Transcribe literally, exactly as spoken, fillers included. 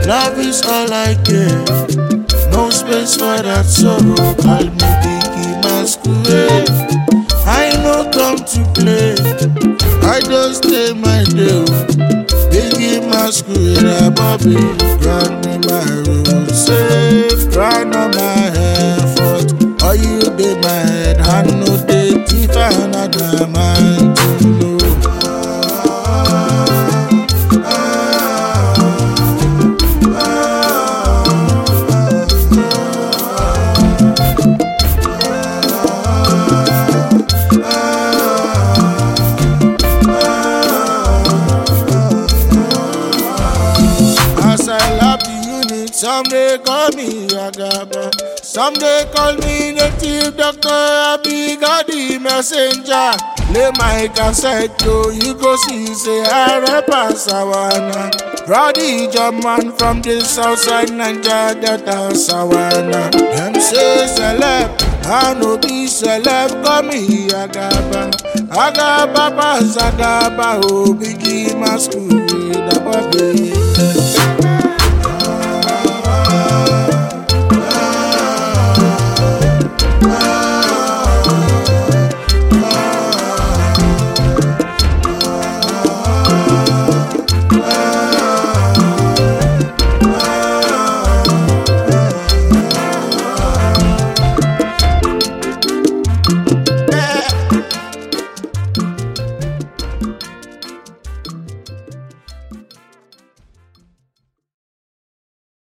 Love is all I give, no space for that sorrow. Call me Biggie Masquerade. I no come to play, I just stay my day. Biggie Masquerade, Bobby, grant me my road safe, grant on my effort. Or you be my head, I know the thief another man to know. Some they call me Agaba, some they call me native doctor, I be God the messenger. Lay my cassette to you go see, say I rap a Sawana. Roddy German from the south side, Niger Delta Sawana. Them say celeb, I no be celeb, call me Agaba. Agaba, Agaba, oh Biggie Masquerade, Bobby.